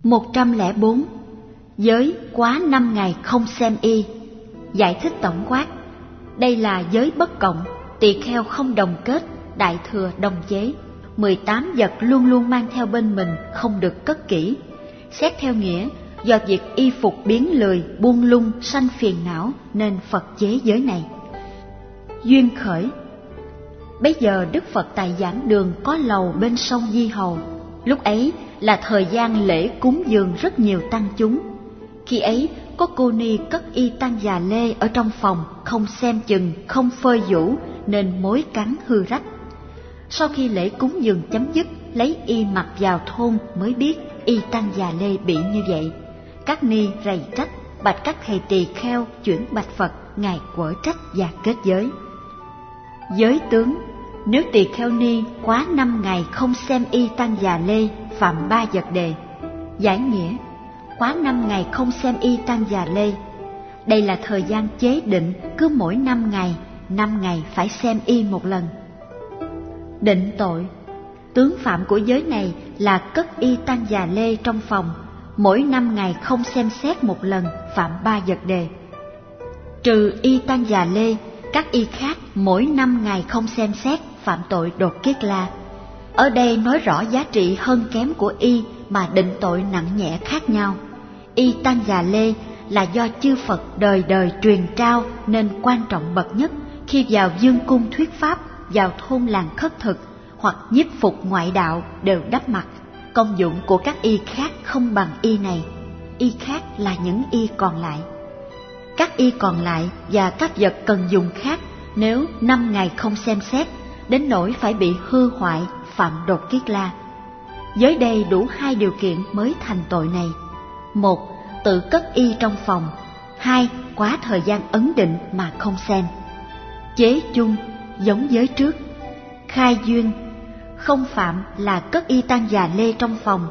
104. Giới quá 5 ngày không xem y. Giải thích tổng quát: đây là giới bất cộng, tỳ kheo không đồng kết, đại thừa đồng chế. 18 vật luôn luôn mang theo bên mình, không được cất kỹ. Xét theo nghĩa, do việc y phục biến lười, buông lung, sanh phiền não nên Phật chế giới này. Duyên khởi. Bấy giờ Đức Phật tại giảng đường có lầu bên sông Di Hầu. Lúc ấy là thời gian lễ cúng dường rất nhiều tăng chúng. Khi ấy có cô ni cất y tăng già lê ở trong phòng, không xem chừng, không phơi vũ nên mối cắn hư rách. Sau khi lễ cúng dường chấm dứt, lấy y mặc vào thôn mới biết y tăng già lê bị như vậy. Các ni rầy trách, bạch các thầy tỳ kheo chuyển bạch Phật, ngài quở trách và kết giới. Giới tướng. Nếu tỳ kheo ni quá 5 ngày không xem y tăng già lê, phạm 3 vật đề. Giải nghĩa: quá 5 ngày không xem y tăng già lê, đây là thời gian chế định, cứ mỗi 5 ngày phải xem y một lần. Định tội. Tướng phạm của giới này là cất y tăng già lê trong phòng, mỗi 5 ngày không xem xét một lần, phạm 3 vật đề. Trừ y tăng già lê, các y khác mỗi 5 ngày không xem xét, phạm tội đột kiết la. Ở đây nói rõ giá trị hơn kém của y mà định tội nặng nhẹ khác nhau. Y tăng già lê là do chư Phật đời đời truyền trao nên quan trọng bậc nhất. Khi vào dương cung thuyết pháp, vào thôn làng khất thực hoặc nhiếp phục ngoại đạo đều đắp mặt. Công dụng của các y khác không bằng y này. Y khác là những y còn lại. Các y còn lại và các vật cần dùng khác, nếu 5 ngày không xem xét, đến nỗi phải bị hư hoại, phạm đột kiết la. Giới đây đủ 2 điều kiện mới thành tội này: 1. Tự cất y trong phòng. 2. Quá thời gian ấn định mà không xem. Chế chung giống giới trước. Khai duyên. Không phạm là cất y tăng già lê trong phòng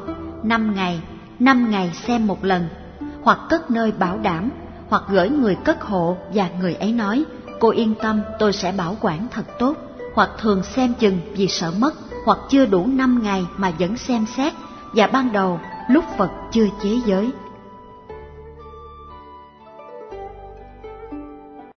5 ngày xem một lần, hoặc cất nơi bảo đảm, hoặc gửi người cất hộ và người ấy nói: cô yên tâm, tôi sẽ bảo quản thật tốt, hoặc thường xem chừng vì sợ mất, hoặc chưa đủ 5 ngày mà vẫn xem xét, và ban đầu lúc Phật chưa chế giới.